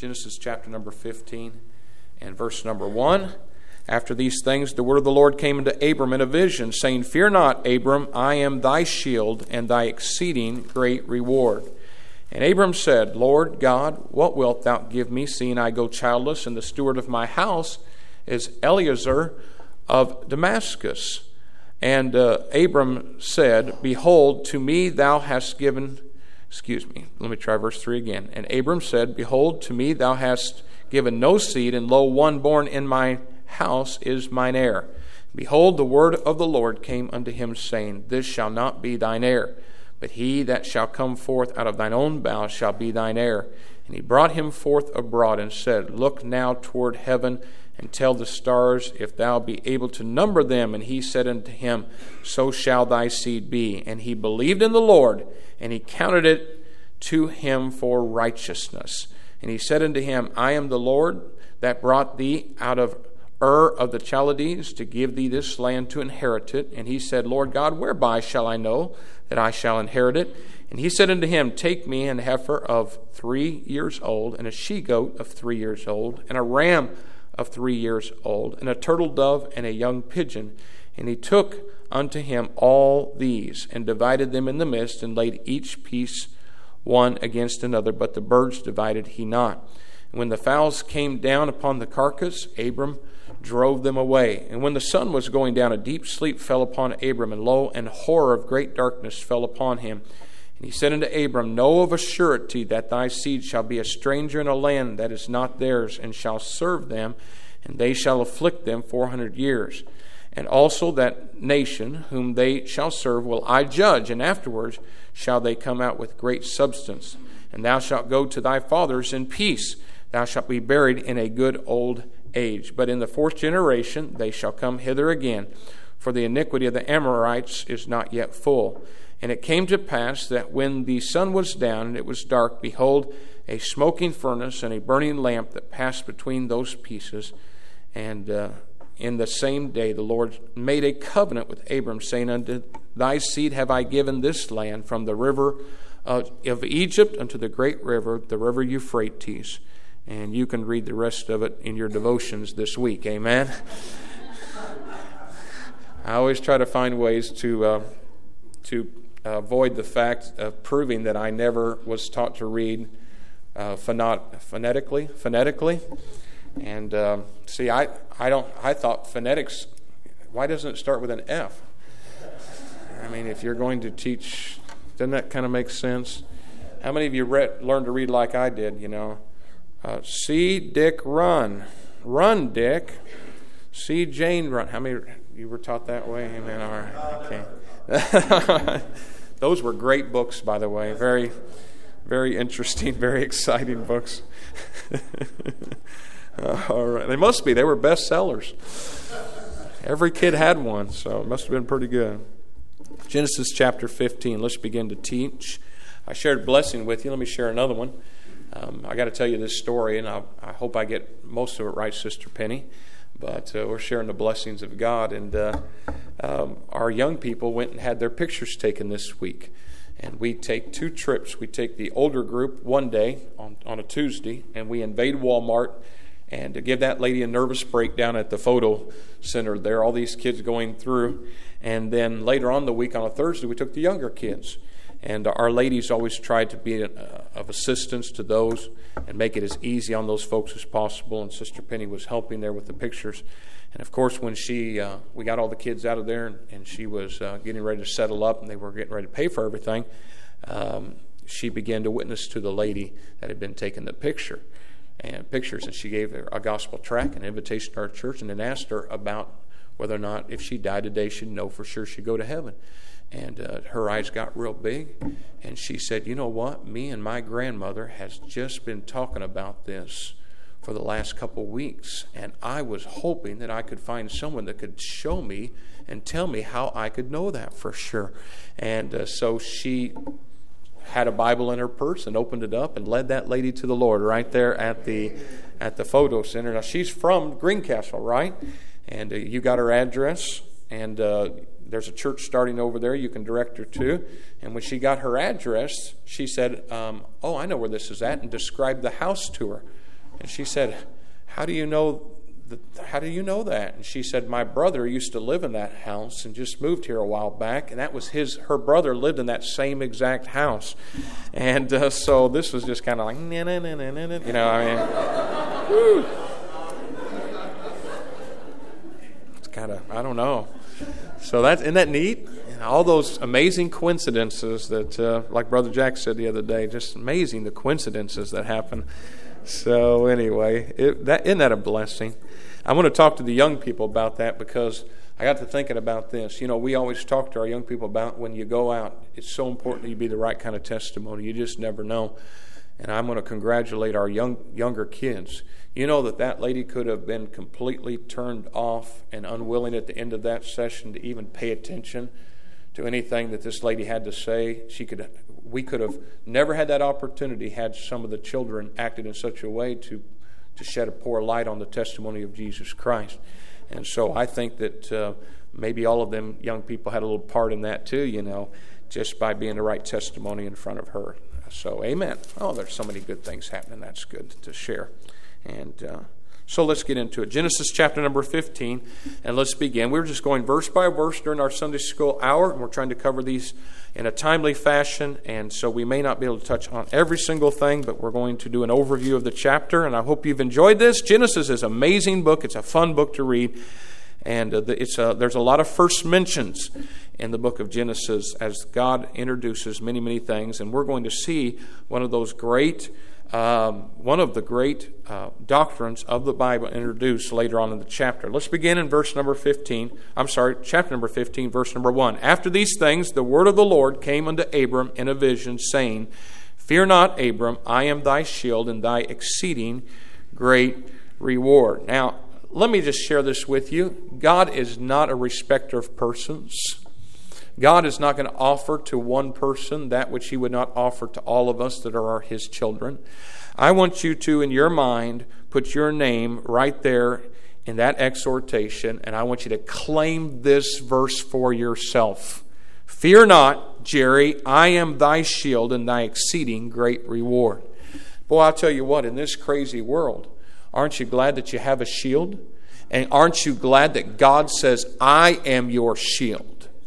Genesis chapter number 15 and verse number 1. After these things, the word of the Lord came unto Abram in a vision, saying, Fear not, Abram, I am thy shield and thy exceeding great reward. And Abram said, Lord God, what wilt thou give me, seeing I go childless, and the steward of my house is Eliezer of Damascus? And Abram said, Behold, to me thou hast given... let me try verse 3 again. And Abram said, Behold, to me thou hast given no seed, and lo, one born in my house is mine heir. Behold, the word of the Lord came unto him, saying, This shall not be thine heir, but he that shall come forth out of thine own bowels shall be thine heir. And he brought him forth abroad, and said, Look now toward heaven, and tell the stars, if thou be able to number them. And he said unto him, So shall thy seed be. And he believed in the Lord, and he counted it to him for righteousness. And he said unto him, I am the Lord that brought thee out of Ur of the Chaldees to give thee this land to inherit it. And he said, Lord God, whereby shall I know that I shall inherit it? And he said unto him, Take me an heifer of 3 years old, and a she-goat of 3 years old, and a ram of 3 years old, and a turtle dove, and a young pigeon. And he took unto him all these, and divided them in the midst, and laid each piece one against another, but the birds divided he not. And when the fowls came down upon the carcass, Abram drove them away. And when the sun was going down, a deep sleep fell upon Abram, and lo, an horror of great darkness fell upon him. And he said unto Abram, Know of a surety that thy seed shall be a stranger in a land that is not theirs, and shall serve them, and they shall afflict them 400 years. And also that nation whom they shall serve will I judge, and afterwards shall they come out with great substance. And thou shalt go to thy fathers in peace. Thou shalt be buried in a good old age. But in the 4th generation they shall come hither again, for the iniquity of the Amorites is not yet full. And it came to pass that when the sun was down and it was dark, behold, a smoking furnace and a burning lamp that passed between those pieces. And in the same day the Lord made a covenant with Abram, saying, Unto thy seed have I given this land, from the river of Egypt unto the great river, the river Euphrates. And you can read the rest of it in your devotions this week. Amen. I always try to find ways to avoid the fact of proving that I never was taught to read phonetically. And see, I thought phonetics. Why doesn't it start with an F? I mean, if you're going to teach, doesn't that kind of make sense? How many of you learned to read like I did? You know. See Dick run. Run, Dick. See Jane run. How many you were taught that way? Amen. All right. Okay. Those were great books, by the way. Very, very interesting, very exciting books. All right. They must be. They were bestsellers. Every kid had one, so it must have been pretty good. Genesis chapter 15. Let's begin to teach. I shared blessing with you. Let me share another one. I got to tell you this story, and I hope I get most of it right, Sister Penny. But we're sharing the blessings of God, and our young people went and had their pictures taken this week. And we take 2 trips. We take the older group one day on a Tuesday, and we invade Walmart and to give that lady a nervous breakdown at the photo center there, all these kids going through. And then later on the week on a Thursday, we took the younger kids. And our ladies always tried to be of assistance to those and make it as easy on those folks as possible. And Sister Penny was helping there with the pictures. And of course, when we got all the kids out of there and she was getting ready to settle up and they were getting ready to pay for everything, she began to witness to the lady that had been taking the pictures. And she gave her a gospel tract, an invitation to our church, and then asked her about whether or not if she died today, she'd know for sure she'd go to heaven. And her eyes got real big, and she said, you know what? Me and my grandmother has just been talking about this for the last couple weeks, and I was hoping that I could find someone that could show me and tell me how I could know that for sure. And so she had a Bible in her purse and opened it up and led that lady to the Lord right there at the photo center. Now, she's from Greencastle, right? And you got her address, and there's a church starting over there you can direct her to. And when she got her address, she said, oh, I know where this is at, and described the house to her. And she said, how do you know that? And she said, my brother used to live in that house and just moved here a while back, and that was her brother lived in that same exact house. And so this was just kind of like, whew. It's kind of, I don't know. So isn't that neat? And all those amazing coincidences that, like Brother Jack said the other day, just amazing the coincidences that happen. So anyway, isn't that a blessing? I want to talk to the young people about that because I got to thinking about this. We always talk to our young people about when you go out, it's so important that you be the right kind of testimony. You just never know. And I'm going to congratulate our younger kids. You know that lady could have been completely turned off and unwilling at the end of that session to even pay attention to anything that this lady had to say. We could have never had that opportunity had some of the children acted in such a way to shed a poor light on the testimony of Jesus Christ. And so I think that maybe all of them young people had a little part in that too, just by being the right testimony in front of her. So amen. Oh, there's so many good things happening. That's good to share. And so let's get into it. Genesis chapter number 15, and let's begin. We're just going verse by verse during our Sunday school hour, and we're trying to cover these in a timely fashion, and so we may not be able to touch on every single thing, but we're going to do an overview of the chapter, and I hope you've enjoyed this. Genesis is an amazing book. It's a fun book to read, and there's a lot of first mentions in the book of Genesis as God introduces many, many things, and we're going to see one of the great doctrines of the Bible introduced later on in the chapter. Let's begin in chapter number 15, verse number 1. After these things, the word of the Lord came unto Abram in a vision, saying, Fear not, Abram, I am thy shield and thy exceeding great reward. Now, let me just share this with you. God is not a respecter of persons. God is not going to offer to one person that which He would not offer to all of us that are His children. I want you to, in your mind, put your name right there in that exhortation, and I want you to claim this verse for yourself. Fear not, Jerry, I am thy shield and thy exceeding great reward. Boy, I'll tell you what, in this crazy world, aren't you glad that you have a shield? And aren't you glad that God says, I am your shield?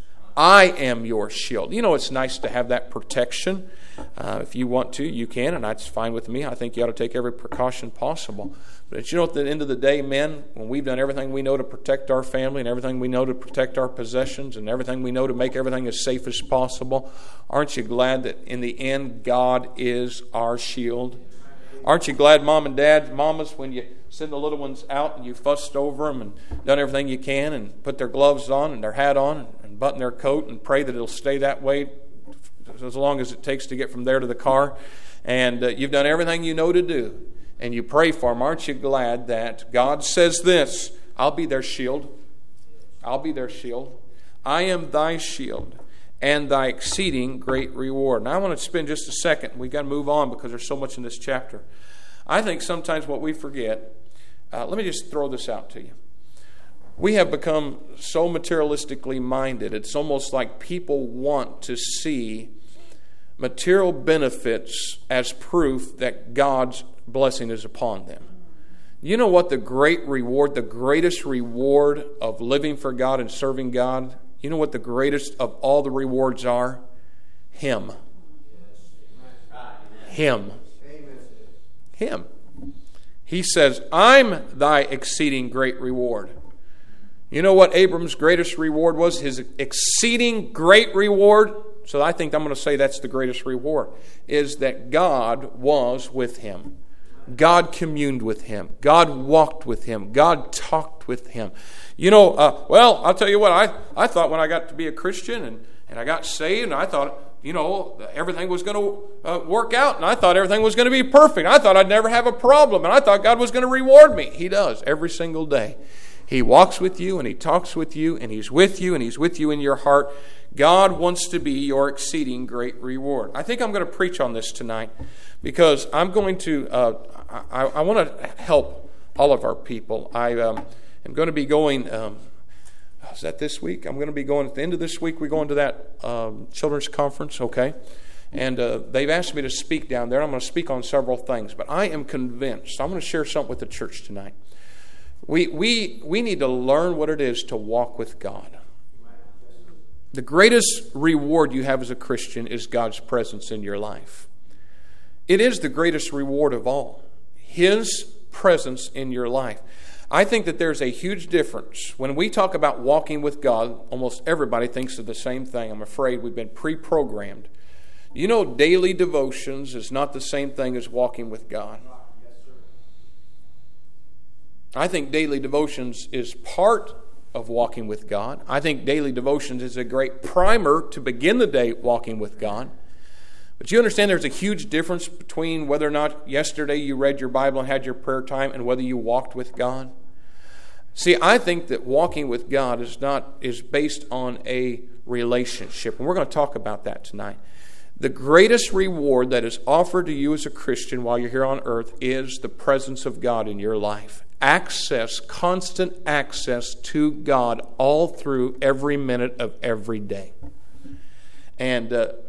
I am your shield. It's nice to have that protection. If you want to, you can, and that's fine with me. I think you ought to take every precaution possible. But at the end of the day, men, when we've done everything we know to protect our family and everything we know to protect our possessions and everything we know to make everything as safe as possible, aren't you glad that in the end God is our shield? Aren't you glad, Mom and Dad, mamas, when you send the little ones out and you fussed over them and done everything you can and put their gloves on and their hat on and button their coat and pray that it'll stay that way as long as it takes to get from there to the car. And you've done everything you know to do. And you pray for them. Aren't you glad that God says this, I'll be their shield. I'll be their shield. I am thy shield and thy exceeding great reward. Now I want to spend just a second. We've got to move on because there's so much in this chapter. I think sometimes what we forget, let me just throw this out to you. We have become so materialistically minded. It's almost like people want to see material benefits as proof that God's blessing is upon them. You know what the greatest reward of living for God and serving God, you know what the greatest of all the rewards are? Him. Him. Him. He says, I'm thy exceeding great reward. You know what Abram's greatest reward was? His exceeding great reward. So I think I'm going to say that's the greatest reward, is that God was with him. God communed with him. God walked with him. God talked with him. I'll tell you what, I thought when I got to be a Christian and I got saved, and I thought, everything was going to work out, and I thought everything was going to be perfect. I thought I'd never have a problem, and I thought God was going to reward me. He does every single day. He walks with you, and He talks with you, and He's with you, and He's with you in your heart. God wants to be your exceeding great reward. I think I'm going to preach on this tonight because I'm going to, I want to help all of our people. I am going to be going, is that this week? I'm going to be going, at the end of this week, we're going to that children's conference, okay? And they've asked me to speak down there. I'm going to speak on several things. But I am convinced. I'm going to share something with the church tonight. We need to learn what it is to walk with God. The greatest reward you have as a Christian is God's presence in your life. It is the greatest reward of all. His presence in your life. I think that there's a huge difference. When we talk about walking with God, almost everybody thinks of the same thing. I'm afraid we've been pre-programmed. You know, daily devotions is not the same thing as walking with God. I think daily devotions is part of walking with God. I think daily devotions is a great primer to begin the day walking with God. But you understand there's a huge difference between whether or not yesterday you read your Bible and had your prayer time and whether you walked with God. See, I think that walking with God is based on a relationship. And we're going to talk about that tonight. The greatest reward that is offered to you as a Christian while you're here on earth is the presence of God in your life. Access, constant access to God all through every minute of every day. And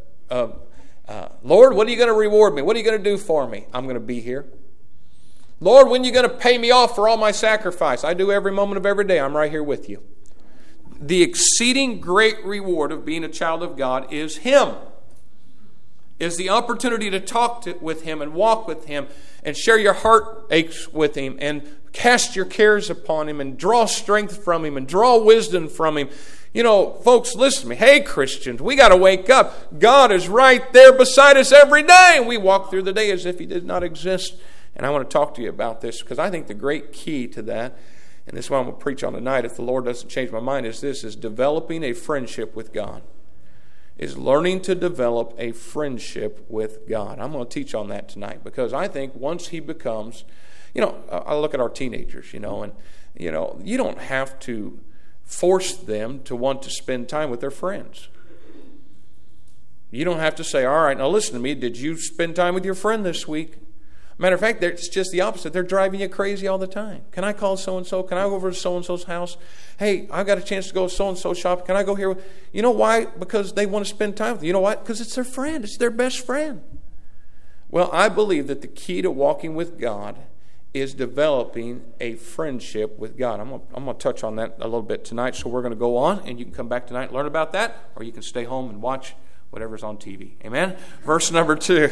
Lord, what are you going to reward me? What are you going to do for me? I'm going to be here. Lord, when are you going to pay me off for all my sacrifice? I do every moment of every day. I'm right here with you. The exceeding great reward of being a child of God is Him. Is the opportunity to talk with Him and walk with Him and share your heartaches with Him and cast your cares upon Him and draw strength from Him and draw wisdom from Him. You know, folks, listen to me. Hey, Christians, we got to wake up. God is right there beside us every day. And we walk through the day as if He did not exist. And I want to talk to you about this because I think the great key to that, and this is what I'm going to preach on tonight if the Lord doesn't change my mind, is this, is developing a friendship with God. Is learning to develop a friendship with God. I'm going to teach on that tonight because I think once he becomes, I look at our teenagers, and, you don't have to force them to want to spend time with their friends. You don't have to say, all right, now listen to me, did you spend time with your friend this week? Matter of fact, it's just the opposite. They're driving you crazy all the time. Can I call so-and-so? Can I go over to so-and-so's house? Hey, I've got a chance to go so-and-so shop. Can I go here? You know why? Because they want to spend time with you. You know what? Because it's their friend. It's their best friend. Well, I believe that the key to walking with God is developing a friendship with God. I'm going to touch on that a little bit tonight, so we're going to go on, and you can come back tonight and learn about that, or you can stay home and watch whatever's on TV. Amen? Verse number 2.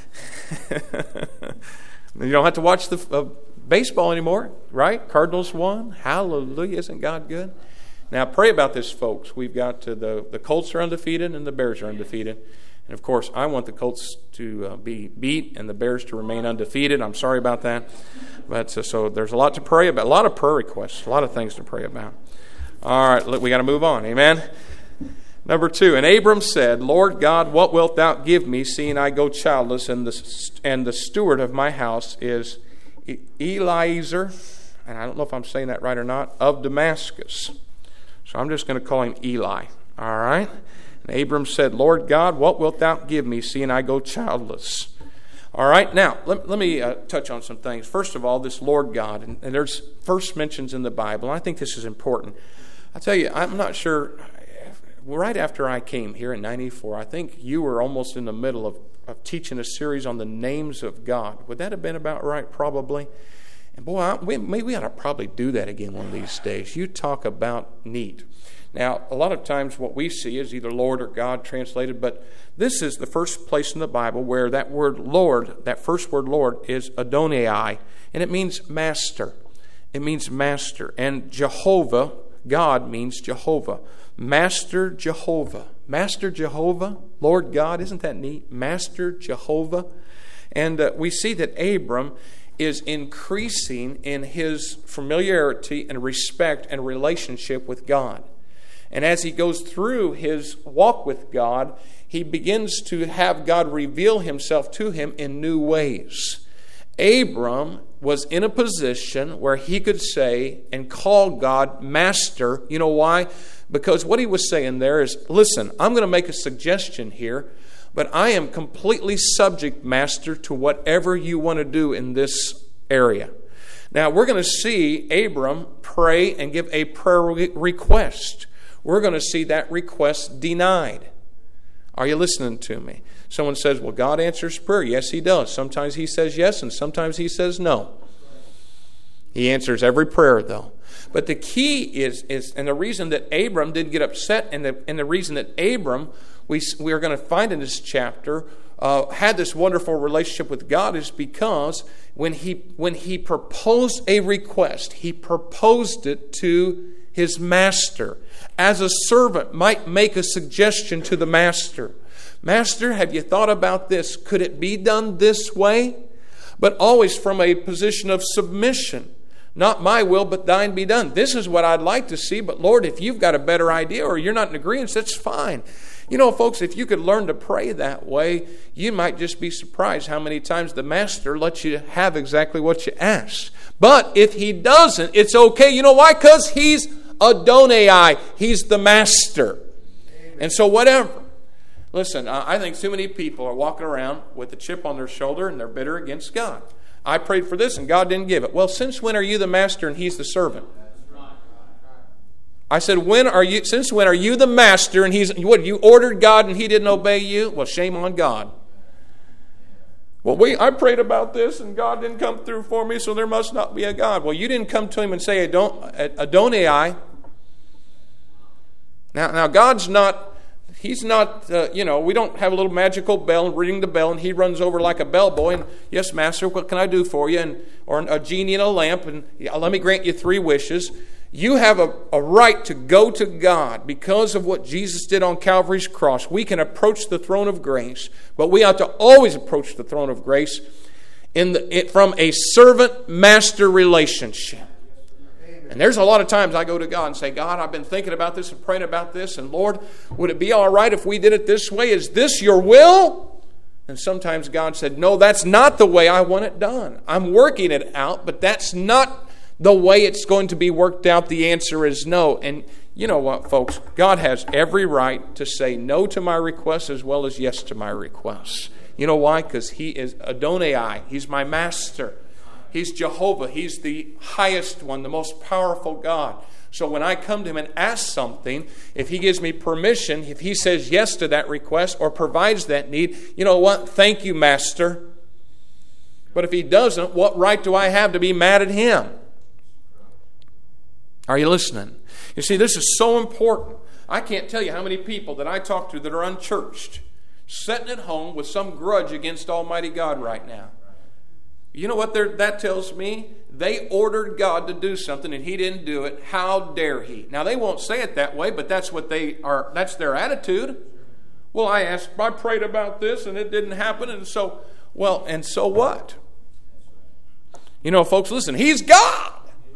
You don't have to watch the baseball anymore, right? Cardinals won. Hallelujah. Isn't God good? Now, pray about this, folks. We've got the Colts are undefeated and the Bears are undefeated. And, of course, I want the Colts to be beat and the Bears to remain undefeated. I'm sorry about that. But so there's a lot to pray about, a lot of prayer requests, a lot of things to pray about. All right, look, we got to move on. Amen? Number 2, and Abram said, Lord God, what wilt thou give me, seeing I go childless, and the steward of my house is Eliezer, and I don't know if I'm saying that right or not, of Damascus. So I'm just going to call him Eli. All right? And Abram said, Lord God, what wilt thou give me, seeing I go childless? All right, now, let me touch on some things. First of all, this Lord God, and there's first mentions in the Bible, and I think this is important. I'll tell you, I'm not sure. Right after I came here in 94, I think you were almost in the middle of teaching a series on the names of God. Would that have been about right? Probably. And boy, we ought to probably do that again one of these days. You talk about neat. Now, a lot of times what we see is either Lord or God translated, but this is the first place in the Bible where that word Lord, that first word Lord, is Adonai, and it means master. It means master. And Jehovah, God, means Jehovah. Master Jehovah. Master Jehovah, Lord God, isn't that neat? Master Jehovah. And we see that Abram is increasing in his familiarity and respect and relationship with God. And as he goes through his walk with God, he begins to have God reveal himself to him in new ways. Abram was in a position where he could say and call God Master. You know why? Because what he was saying there is, listen, I'm going to make a suggestion here, but I am completely subject, Master, to whatever you want to do in this area. Now, we're going to see Abram pray and give a prayer request. We're going to see that request denied. Are you listening to me? Someone says, well, God answers prayer. Yes, He does. Sometimes He says yes, and sometimes He says no. He answers every prayer, though. But the key is and the reason that Abram didn't get upset, and the reason that Abram, we are going to find in this chapter, had this wonderful relationship with God, is because when he proposed a request, he proposed it to his master. As a servant might make a suggestion to the master. Master, have you thought about this? Could it be done this way? But always from a position of submission. Not my will, but thine be done. This is what I'd like to see, but Lord, if you've got a better idea or you're not in agreement, that's fine. You know, folks, if you could learn to pray that way, you might just be surprised how many times the master lets you have exactly what you ask. But if he doesn't, it's okay. You know why? Because he's Adonai. He's the master. Amen. And so whatever. Listen, I think too many people are walking around with a chip on their shoulder and they're bitter against God. I prayed for this and God didn't give it. Well, since when are you the master and he's the servant? I said, since when are you the master and he's, what, you ordered God and he didn't obey you? Well, shame on God. Well, I prayed about this and God didn't come through for me, so there must not be a God. Well, you didn't come to him and say, Adonai. Now God's not, he's not, we don't have a little magical bell ringing the bell and he runs over like a bellboy and, yes, master, what can I do for you? Or a genie in a lamp and let me grant you 3 wishes. You have a right to go to God because of what Jesus did on Calvary's cross. We can approach the throne of grace, but we ought to always approach the throne of grace from a servant-master relationship. And there's a lot of times I go to God and say, God, I've been thinking about this and praying about this, and Lord, would it be all right if we did it this way? Is this your will? And sometimes God said, no, that's not the way I want it done. I'm working it out, but that's not the way it's going to be worked out. The answer is no. And you know what, folks? God has every right to say no to my requests as well as yes to my requests. You know why? Because he is Adonai. He's my master. He's Jehovah. He's the highest one, the most powerful God. So when I come to him and ask something, if he gives me permission, if he says yes to that request or provides that need, you know what? Thank you, master. But if he doesn't, what right do I have to be mad at him? Are you listening? You see, this is so important. I can't tell you how many people that I talk to that are unchurched, sitting at home with some grudge against Almighty God right now. You know what that tells me? They ordered God to do something and he didn't do it. How dare he? Now, they won't say it that way, but that's what that's their attitude. Well, I prayed about this and it didn't happen, and so what? You know, folks, listen, he's God.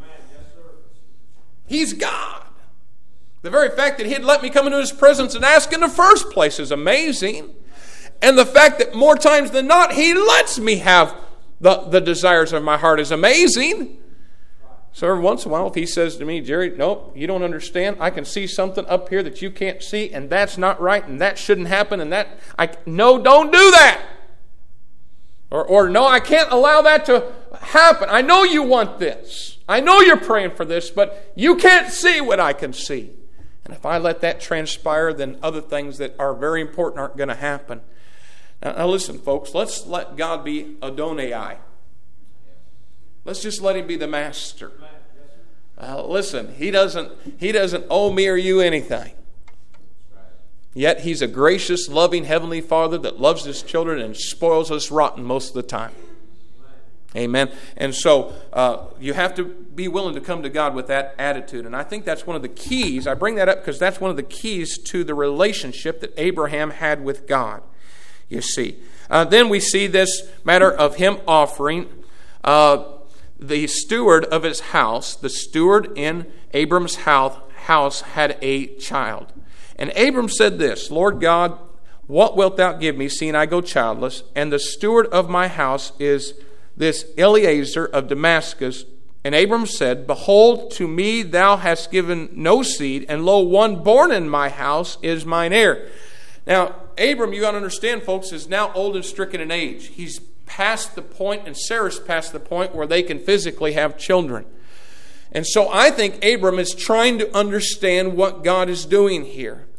He's God. The very fact that he'd let me come into his presence and ask in the first place is amazing. And the fact that more times than not, he lets me have the desires of my heart is amazing. So every once in a while, if he says to me, Jerry, nope, you don't understand. I can see something up here that you can't see, and that's not right, and that shouldn't happen, and no, don't do that. Or no, I can't allow that to happen. I know you want this. I know you're praying for this, but you can't see what I can see. And if I let that transpire, then other things that are very important aren't going to happen. Now listen, folks, let's let God be Adonai. Let's just let him be the master. Listen, he doesn't owe me or you anything. Yet he's a gracious, loving Heavenly Father that loves his children and spoils us rotten most of the time. Amen. And so you have to be willing to come to God with that attitude. And I think that's one of the keys. I bring that up because that's one of the keys to the relationship that Abraham had with God. You see. Then we see this matter of him offering the steward of his house. The steward in Abram's house had a child. And Abram said this, Lord God, what wilt thou give me, seeing I go childless? And the steward of my house is this Eliezer of Damascus. And Abram said, behold, to me thou hast given no seed, and lo, one born in my house is mine heir. Now, Abram, you got to understand, folks, is now old and stricken in age. He's past the point, and Sarah's past the point where they can physically have children. And so I think Abram is trying to understand what God is doing here.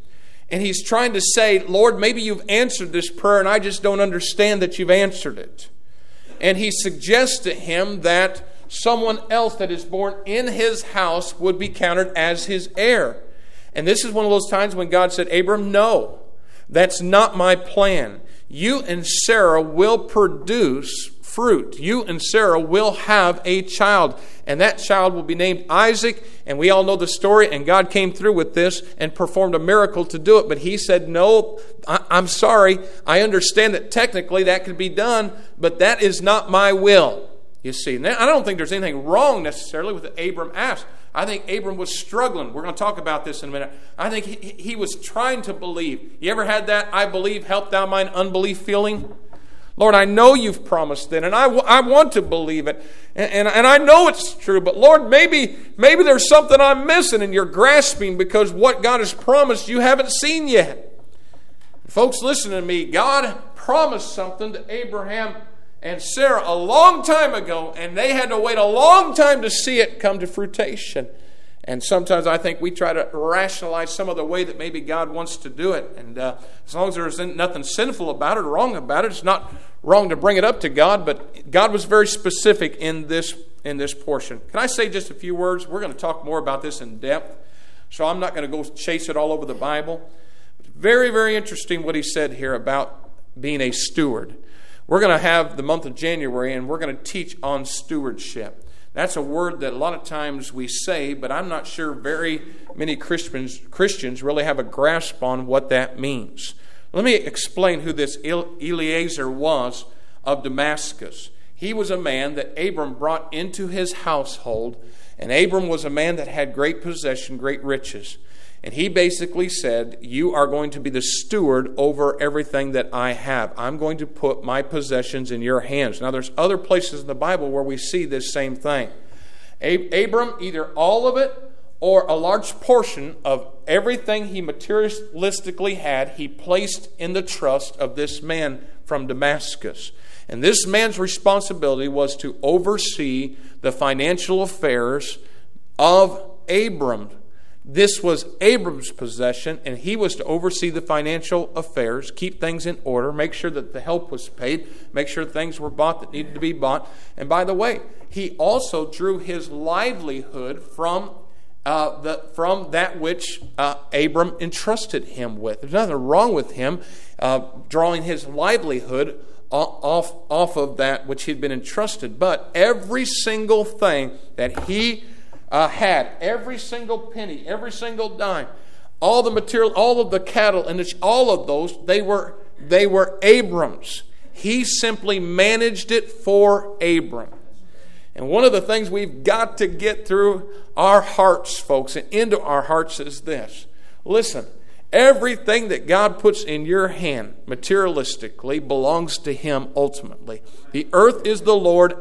And he's trying to say, Lord, maybe you've answered this prayer and I just don't understand that you've answered it. And he suggests to him that someone else that is born in his house would be counted as his heir. And this is one of those times when God said, Abram, no, that's not my plan. You and Sarah will produce fruit. You and Sarah will have a child. And that child will be named Isaac. And we all know the story. And God came through with this and performed a miracle to do it. But he said, no, I'm sorry. I understand that technically that could be done, but that is not my will. You see, now, I don't think there's anything wrong necessarily with what Abram asked. I think Abram was struggling. We're going to talk about this in a minute. I think he was trying to believe. You ever had that I believe, help thou mine unbelief feeling? Lord, I know you've promised it, and I want to believe it, and I know it's true, but Lord, maybe there's something I'm missing, and you're grasping because what God has promised you haven't seen yet. Folks, listen to me. God promised something to Abraham and Sarah a long time ago, and they had to wait a long time to see it come to fruition. And sometimes I think we try to rationalize some of the way that maybe God wants to do it. And as long as there's nothing sinful about it or wrong about it, it's not wrong to bring it up to God. But God was very specific in this portion. Can I say just a few words? We're going to talk more about this in depth. So I'm not going to go chase it all over the Bible. Very, very interesting what he said here about being a steward. We're going to have the month of January, and we're going to teach on stewardship. That's a word that a lot of times we say, but I'm not sure very many Christians really have a grasp on what that means. Let me explain who this Eliezer was of Damascus. He was a man that Abram brought into his household, and Abram was a man that had great possession, great riches. And he basically said, you are going to be the steward over everything that I have. I'm going to put my possessions in your hands. Now, there's other places in the Bible where we see this same thing. Abram, either all of it or a large portion of everything he materialistically had, he placed in the trust of this man from Damascus. And this man's responsibility was to oversee the financial affairs of Abram. This was Abram's possession, and he was to oversee the financial affairs, keep things in order, make sure that the help was paid, make sure things were bought that needed to be bought. And by the way, he also drew his livelihood from that which Abram entrusted him with. There's nothing wrong with him drawing his livelihood off of that which he'd been entrusted. But every single thing that he had, every single penny, every single dime, all the material, all of the cattle, and all of those, they were Abram's. He simply managed it for Abram. And one of the things we've got to get through our hearts, folks, and into our hearts is this. Listen, everything that God puts in your hand materialistically belongs to Him ultimately. The earth is the Lord's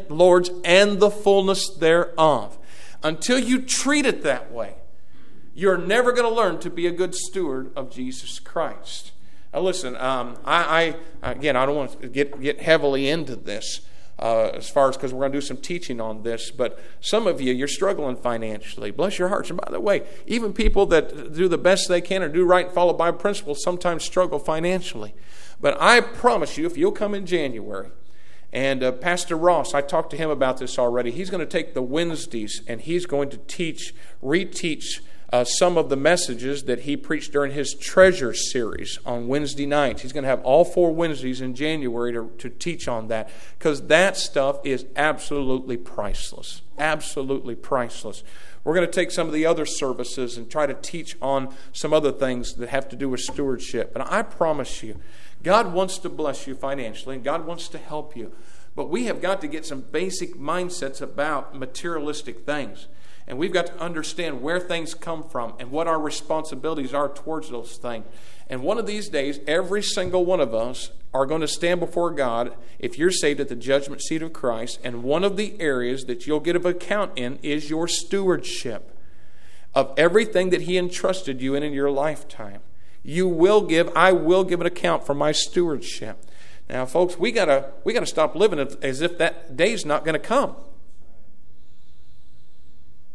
and the fullness thereof. Until you treat it that way, you're never going to learn to be a good steward of Jesus Christ. Now listen, I don't want to get heavily into this as far as, because we're going to do some teaching on this, but some of you're struggling financially. Bless your hearts. And by the way, even people that do the best they can or do right and follow Bible principles sometimes struggle financially. But I promise you, if you'll come in January, and Pastor Ross, I talked to him about this already. He's going to take the Wednesdays and he's going to reteach some of the messages that he preached during his Treasure series on Wednesday nights. He's going to have all 4 Wednesdays in January to teach on that, because that stuff is absolutely priceless. Absolutely priceless. We're going to take some of the other services and try to teach on some other things that have to do with stewardship. And I promise you, God wants to bless you financially, and God wants to help you. But we have got to get some basic mindsets about materialistic things. And we've got to understand where things come from and what our responsibilities are towards those things. And one of these days, every single one of us are going to stand before God, if you're saved, at the judgment seat of Christ. And one of the areas that you'll get an account in is your stewardship of everything that He entrusted you in your lifetime. I will give an account for my stewardship. Now, folks, we gotta stop living as if that day's not going to come.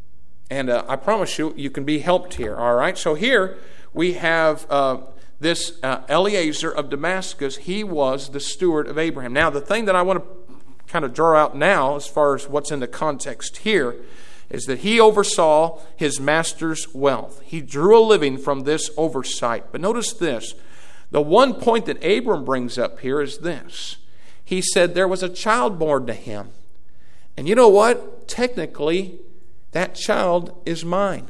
And I promise you, you can be helped here, all right? So here we have this Eliezer of Damascus. He was the steward of Abraham. Now, the thing that I want to kind of draw out now, as far as what's in the context here, is that he oversaw his master's wealth. He drew a living from this oversight. But notice this. The one point that Abram brings up here is this. He said there was a child born to him. And you know what? Technically, that child is mine.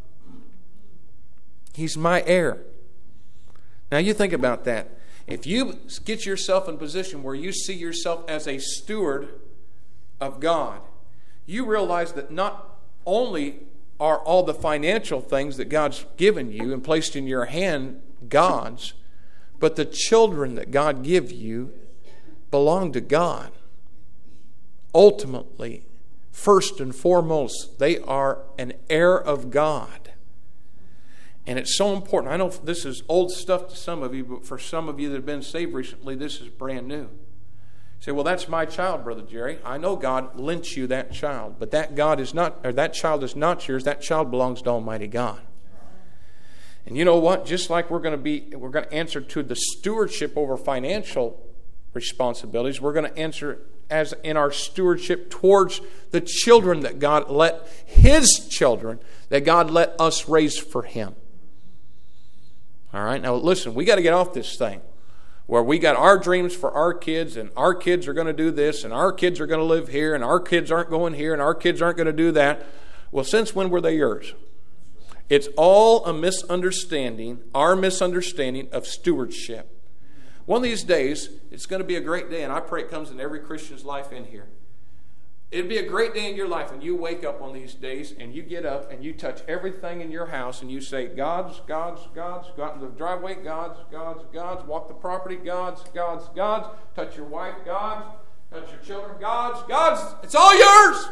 He's my heir. Now you think about that. If you get yourself in a position where you see yourself as a steward of God, you realize that not only are all the financial things that God's given you and placed in your hand God's, but the children that God give you belong to God. Ultimately, first and foremost, they are an heir of God. And it's so important. I know this is old stuff to some of you, but for some of you that have been saved recently, this is brand new. You say, well, that's my child, Brother Jerry. I know God lent you that child, but that child is not yours. That child belongs to Almighty God. And you know what? Just like we're going to answer to the stewardship over financial responsibilities, we're going to answer as in our stewardship towards the children that God let, His children, that God let us raise for Him. All right? Now listen, we got to get off this thing where we got our dreams for our kids, and our kids are going to do this, and our kids are going to live here, and our kids aren't going here, and our kids aren't going to do that. Well, since when were they yours? It's all a misunderstanding, our misunderstanding of stewardship. One of these days, it's going to be a great day, and I pray it comes in every Christian's life in here. It'd be a great day in your life when you wake up on these days and you get up and you touch everything in your house and you say, God's, God's, God's, go out in the driveway, God's, God's, God's, walk the property, God's, God's, God's, touch your wife, God's, touch your children, God's, God's, it's all yours.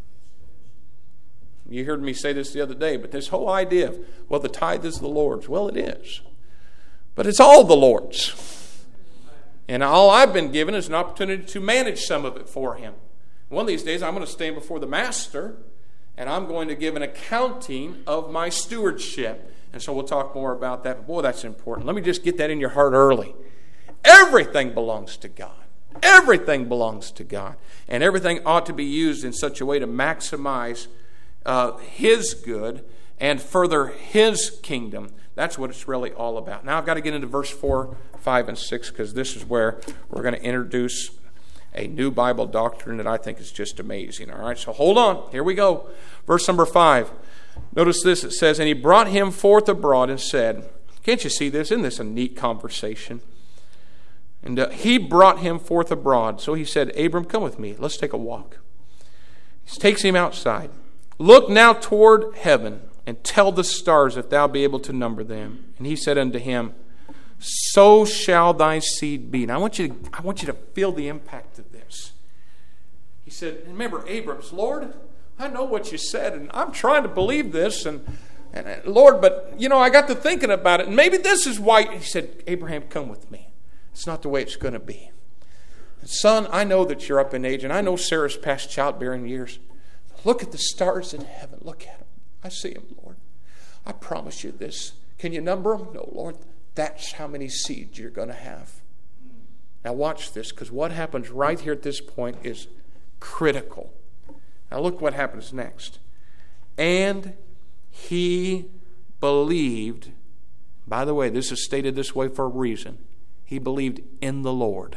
You heard me say this the other day, but this whole idea of, well, the tithe is the Lord's. Well, it is. But it's all the Lord's. And all I've been given is an opportunity to manage some of it for Him. One of these days, I'm going to stand before the Master, and I'm going to give an accounting of my stewardship. And so we'll talk more about that. But boy, that's important. Let me just get that in your heart early. Everything belongs to God. Everything belongs to God. And everything ought to be used in such a way to maximize His good and further His kingdom. That's what it's really all about. Now I've got to get into verse 4, 5, and 6 because this is where we're going to introduce a new Bible doctrine that I think is just amazing. All right, so hold on. Here we go. Verse number 5. Notice this. It says, and he brought him forth abroad and said, can't you see this? Isn't this a neat conversation? And he brought him forth abroad. So he said, Abram, come with me. Let's take a walk. He takes him outside. Look now toward heaven and tell the stars if thou be able to number them. And he said unto him, so shall thy seed be. Now I want you to feel the impact of this. He said, remember Abram's, Lord, I know what you said, and I'm trying to believe this, and Lord, but I got to thinking about it, and maybe this is why. He said, Abraham, come with me. It's not the way it's going to be. Son, I know that you're up in age, and I know Sarah's past childbearing years. Look at the stars in heaven. Look at them. I see them, Lord. I promise you this. Can you number them? No, Lord. That's how many seeds you're going to have. Now watch this, because what happens right here at this point is critical. Now look what happens next. And he believed, by the way, this is stated this way for a reason. He believed in the Lord.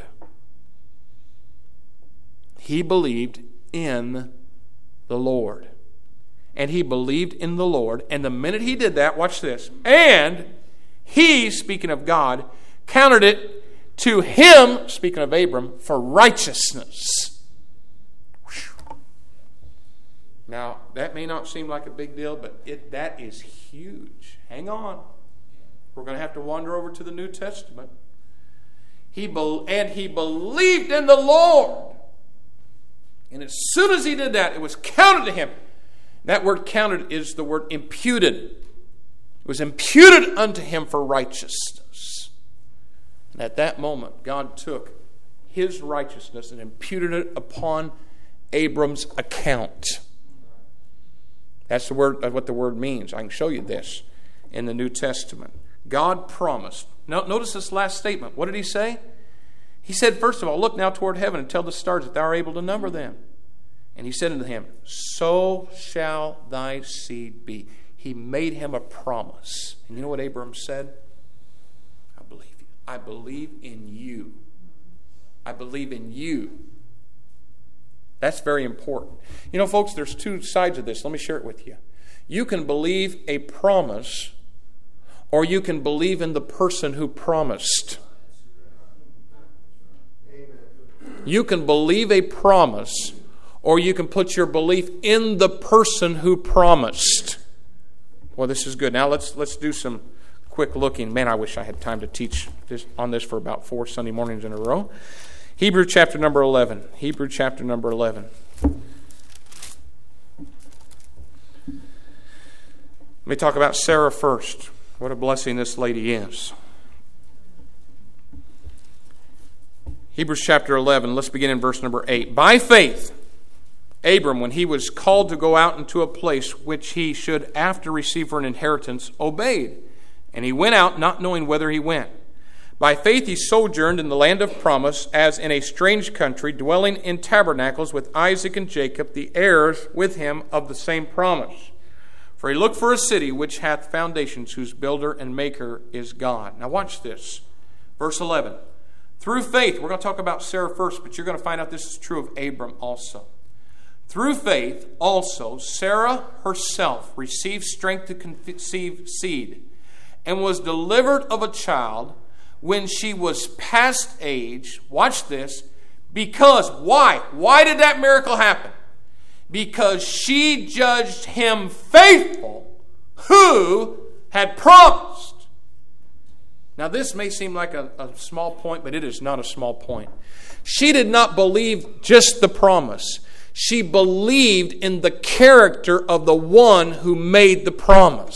He believed in the Lord. And he believed in the Lord. And the minute he did that, watch this. And he, speaking of God, counted it to him, speaking of Abram, for righteousness. Whew. Now, that may not seem like a big deal, but that is huge. Hang on. We're going to have to wander over to the New Testament. And he believed in the Lord. And as soon as he did that, it was counted to him. That word counted is the word imputed. It was imputed unto him for righteousness. And at that moment, God took his righteousness and imputed it upon Abram's account. That's the word, what the word means. I can show you this in the New Testament. God promised. Now, notice this last statement. What did he say? He said, first of all, look now toward heaven and tell the stars that thou art able to number them. And he said unto him, so shall thy seed be. He made him a promise. And you know what Abraham said? I believe you. I believe in you. I believe in you. That's very important. You know, folks, there's two sides of this. Let me share it with you. You can believe a promise, or you can believe in the person who promised. You can believe a promise, or you can put your belief in the person who promised. Well, this is good. Now let's do some quick looking. Man, I wish I had time to teach on this for about 4 Sunday mornings in a row. Hebrew chapter number 11. Hebrew chapter number 11. Let me talk about Sarah first. What a blessing this lady is. Hebrews chapter 11. Let's begin in verse number 8. By faith, Abram, when he was called to go out into a place which he should after receive for an inheritance, obeyed. And he went out, not knowing whither he went. By faith he sojourned in the land of promise, as in a strange country, dwelling in tabernacles with Isaac and Jacob, the heirs with him of the same promise. For he looked for a city which hath foundations, whose builder and maker is God. Now watch this. Verse 11. Through faith, we're going to talk about Sarah first, but you're going to find out this is true of Abram also. Through faith also, Sarah herself received strength to conceive seed, and was delivered of a child when she was past age. Watch this. Because, why? Why did that miracle happen? Because she judged him faithful who had promised. Now this may seem like a small point, but it is not a small point. She did not believe just the promise. She believed in the character of the one who made the promise.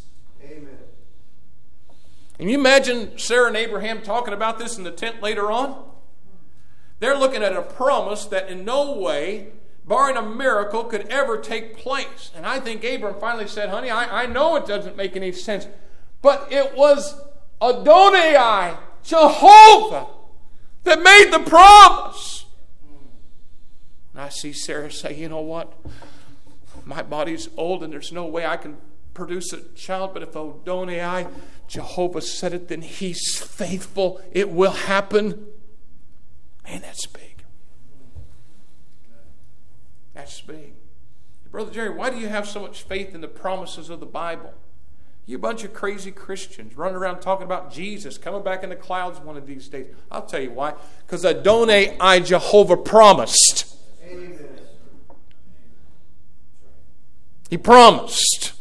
Can you imagine Sarah and Abraham talking about this in the tent later on? They're looking at a promise that in no way, barring a miracle, could ever take place. And I think Abram finally said, honey, I know it doesn't make any sense, but it was Adonai, Jehovah, that made the promise. And I see Sarah say, you know what? My body's old and there's no way I can produce a child, but if Adonai, Jehovah said it, then he's faithful. It will happen. Man, that's big. That's big. Brother Jerry, why do you have so much faith in the promises of the Bible? You a bunch of crazy Christians running around talking about Jesus coming back in the clouds one of these days. I'll tell you why. Because Adonai, Jehovah promised. Amen. He promised.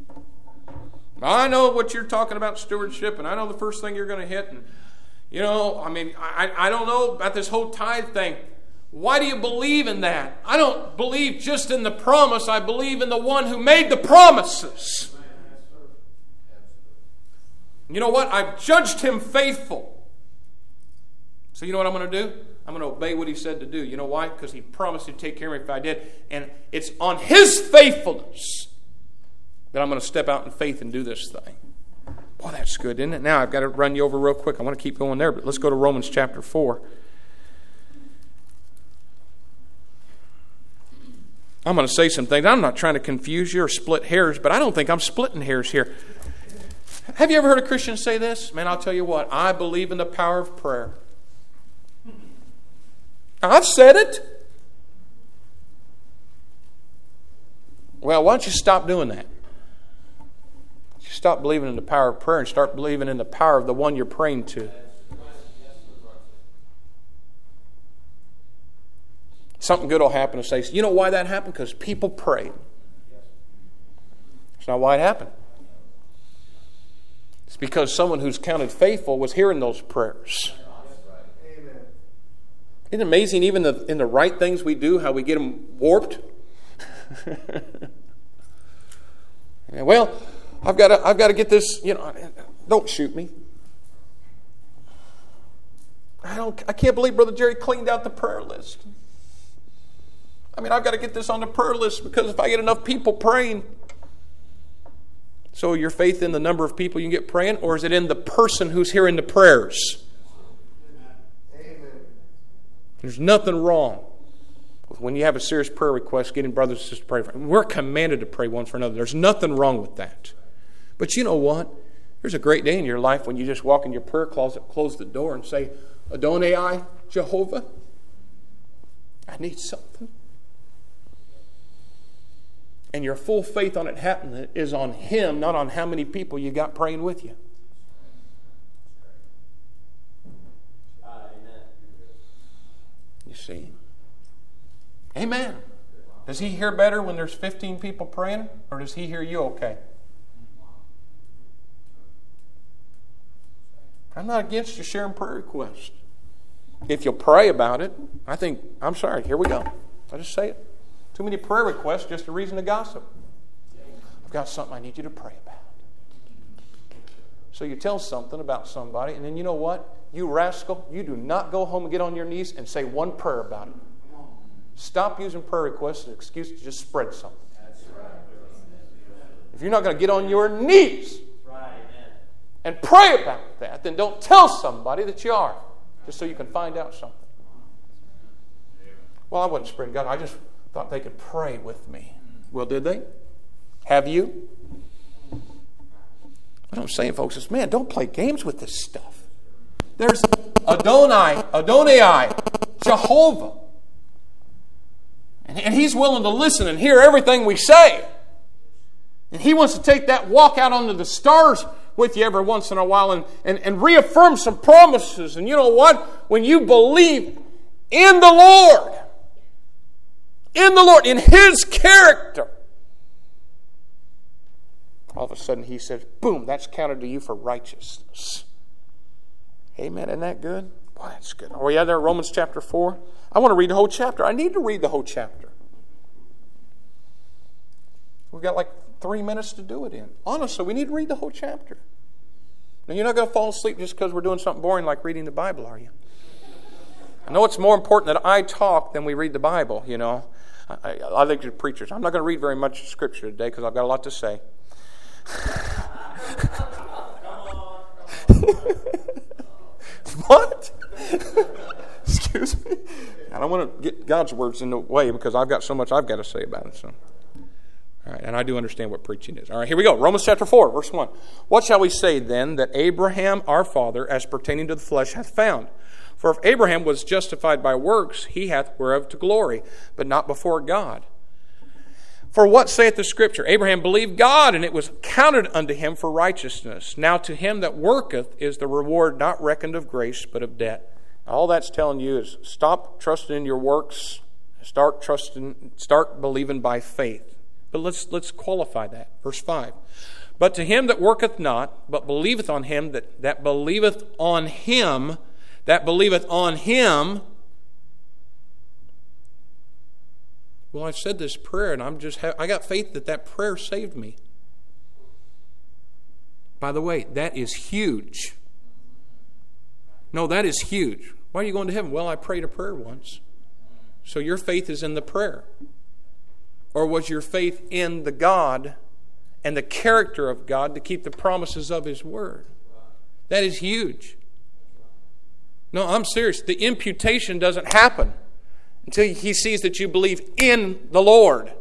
I know what you're talking about, stewardship, and I know the first thing you're going to hit. And, you know, I mean, I don't know about this whole tithe thing. Why do you believe in that? I don't believe just in the promise. I believe in the one who made the promises. You know what? I've judged him faithful. So you know what I'm going to do? I'm going to obey what he said to do. You know why? Because he promised to take care of me if I did. And it's on his faithfulness that I'm going to step out in faith and do this thing. Boy, that's good, isn't it? Now, I've got to run you over real quick. I want to keep going there, but let's go to Romans chapter 4. I'm going to say some things. I'm not trying to confuse you or split hairs, but I don't think I'm splitting hairs here. Have you ever heard a Christian say this? Man, I'll tell you what. I believe in the power of prayer. I've said it. Well, why don't you stop doing that? Stop believing in the power of prayer and start believing in the power of the one you're praying to. Something good will happen and say, you know why that happened? Because people prayed. It's not why it happened. It's because someone who's counted faithful was hearing those prayers. Isn't it amazing, even in the right things we do, how we get them warped? Well, I've got to get this, you know, don't shoot me. I can't believe Brother Jerry cleaned out the prayer list. I mean, I've got to get this on the prayer list because if I get enough people praying, So your faith in the number of people you can get praying, or is it in the person who's hearing the prayers? Amen. There's nothing wrong with when you have a serious prayer request, getting brothers and sisters to pray for them. We're commanded to pray one for another. There's nothing wrong with that. But you know what? There's a great day in your life when you just walk in your prayer closet, close the door, and say, Adonai, Jehovah, I need something. And your full faith on it happening is on Him, not on how many people you got praying with you. You see? Amen. Does He hear better when there's 15 people praying, or does He hear you okay? I'm not against you sharing prayer requests. If you'll pray about it, I'm sorry, here we go. I'll just say it. Too many prayer requests, just a reason to gossip. I've got something I need you to pray about. So you tell something about somebody, and then you know what? You rascal, you do not go home and get on your knees and say one prayer about it. Stop using prayer requests as an excuse to just spread something. If you're not going to get on your knees and pray about that, then don't tell somebody that you are, just so you can find out something. Well, I wasn't spreading God. I just thought they could pray with me. Well, did they? Have you? What I'm saying, folks, is, man, don't play games with this stuff. There's Adonai, Jehovah. And He's willing to listen and hear everything we say. And He wants to take that walk out onto the stars with you every once in a while and reaffirm some promises. And you know what? When you believe in the Lord, in His character, all of a sudden He says, boom, that's counted to you for righteousness. Amen. Isn't that good? Boy, that's good. Are we out there, Romans chapter 4? I want to read the whole chapter. I need to read the whole chapter. We've got like 3 minutes to do it in. Honestly, we need to read the whole chapter. Now, you're not going to fall asleep just because we're doing something boring like reading the Bible, are you? I know it's more important that I talk than we read the Bible, you know. I like to preachers. I'm not going to read very much Scripture today because I've got a lot to say. What? Excuse me? I don't want to get God's words in the way because I've got so much I've got to say about it. So, all right, and I do understand what preaching is. All right, here we go. Romans chapter 4, verse 1. What shall we say then that Abraham our father, as pertaining to the flesh, hath found? For if Abraham was justified by works, he hath whereof to glory, but not before God. For what saith the Scripture? Abraham believed God, and it was counted unto him for righteousness. Now to him that worketh is the reward not reckoned of grace, but of debt. All that's telling you is stop trusting in your works, start believing by faith. But let's qualify that. Verse 5. But to him that worketh not, but believeth on him that believeth on him, well, I've said this prayer, and I got faith that prayer saved me. By the way, that is huge. No, that is huge. Why are you going to heaven? Well, I prayed a prayer once. So your faith is in the prayer. Or was your faith in the God and the character of God to keep the promises of His Word? That is huge. No, I'm serious. The imputation doesn't happen until He sees that you believe in the Lord.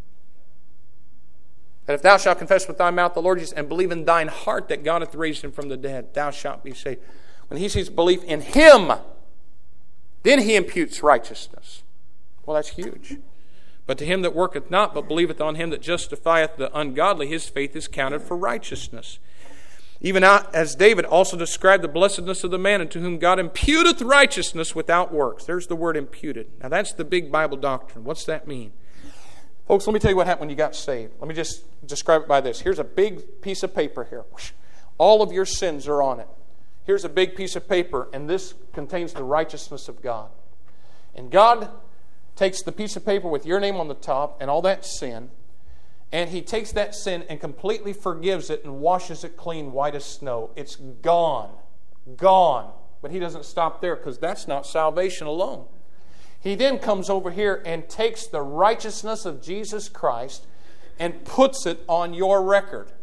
That if thou shalt confess with thy mouth the Lord Jesus and believe in thine heart that God hath raised Him from the dead, thou shalt be saved. When He sees belief in Him, then He imputes righteousness. Well, that's huge. But to him that worketh not, but believeth on Him that justifieth the ungodly, his faith is counted for righteousness. Even as David also described the blessedness of the man unto whom God imputeth righteousness without works. There's the word imputed. Now that's the big Bible doctrine. What's that mean? Folks, let me tell you what happened when you got saved. Let me just describe it by this. Here's a big piece of paper here. All of your sins are on it. Here's a big piece of paper, and this contains the righteousness of God. And God takes the piece of paper with your name on the top and all that sin, and He takes that sin and completely forgives it and washes it clean, white as snow. It's gone. Gone. But He doesn't stop there because that's not salvation alone. He then comes over here and takes the righteousness of Jesus Christ and puts it on your record.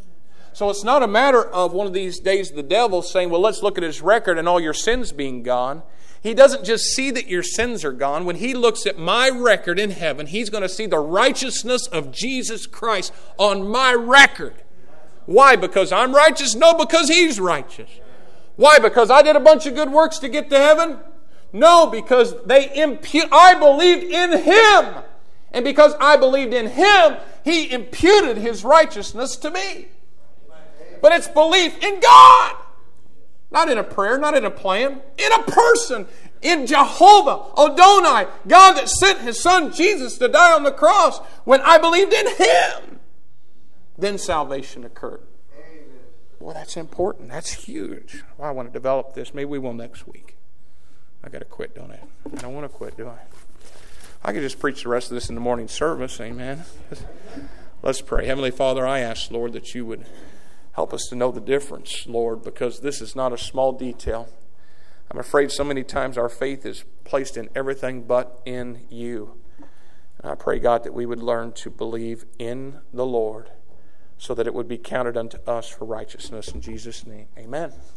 So it's not a matter of one of these days the devil saying, well, let's look at his record and all your sins being gone. He doesn't just see that your sins are gone. When he looks at my record in heaven, he's going to see the righteousness of Jesus Christ on my record. Why? Because I'm righteous? No, because he's righteous. Why? Because I did a bunch of good works to get to heaven? No, because I believed in him. And because I believed in him, he imputed his righteousness to me. But it's belief in God. Not in a prayer, not in a plan. In a person. In Jehovah, Adonai. God that sent his son Jesus to die on the cross. When I believed in him, then salvation occurred. Well, that's important. That's huge. Well, I want to develop this. Maybe we will next week. I got to quit, don't I? I don't want to quit, do I? I could just preach the rest of this in the morning service. Amen. Let's pray. Heavenly Father, I ask, Lord, that you would help us to know the difference, Lord, because this is not a small detail. I'm afraid so many times our faith is placed in everything but in you. And I pray, God, that we would learn to believe in the Lord so that it would be counted unto us for righteousness. In Jesus' name, amen.